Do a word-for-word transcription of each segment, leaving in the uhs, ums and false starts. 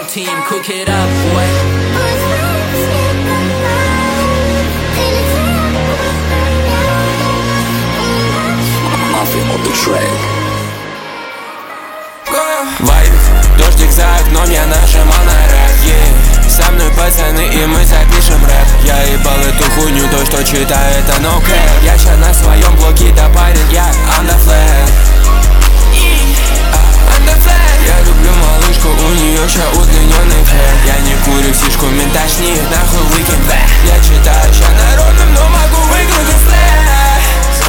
team, cook it up, boy. On the track. Вайб, дождик за окном, я нажимал на рэп, yeah. Со мной пацаны и мы запишем рэп. Я ебал эту хуйню, то что читаю это no cap. Я ща на своем блоке, да парень, я on the flag. On the flag. Я люблю малышку, у нее ща удлиненный флэт. Я не курю сишку, менташни, нахуй weekend back. Я читаю ща народным, но могу выиграть флэт.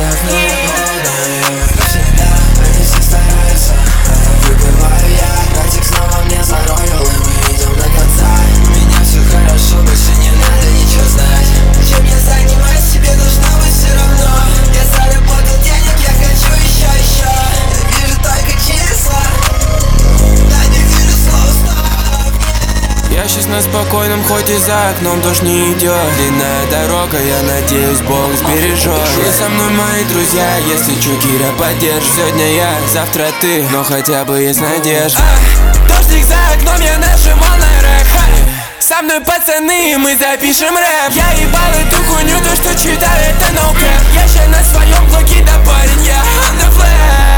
Выпиваю я, братик снова мне за роял, и мы идем до конца. У меня все хорошо, больше не надо ничего знать. Чем я занимаюсь, тебе должно быть все равно. Я заработал денег, я хочу еще, еще. Я вижу только числа, да не вижу слова стоп. Я сейчас на спокойном, хоть и за окном дождь не идет. Длинная дорога, я надеюсь, Бог сбережет. И со мной мои друзья, если чё, Киря, поддержь. Сегодня я, завтра ты, но хотя бы есть надежда. а, Дождик за окном, я нажимал на рэп. Со мной пацаны, мы запишем рэп. Я ебал эту хуйню, то что читаю это no cap. Я ща на своем блоке, да парень, я on the flag.